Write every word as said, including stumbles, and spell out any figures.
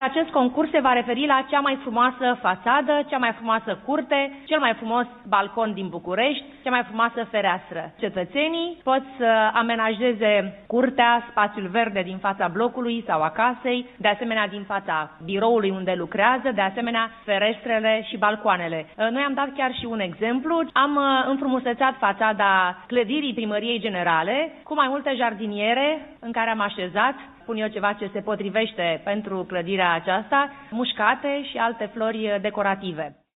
acest concurs se va referi la cea mai frumoasă fațadă, cea mai frumoasă curte, cel mai frumos balcon din București, cea mai frumoasă fereastră. Cetățenii pot să amenajeze curtea, spațiul verde din fața blocului sau a casei, de asemenea din fața biroului unde lucrează, de asemenea ferestrele și balcoanele. Noi am dat chiar și un exemplu. Am înfrumusețat fațada clădirii Primăriei Generale cu mai multe jardiniere în care am așezat, spun eu, ceva ce se potrivește pentru clădirea aceasta, mușcate și alte flori decorative.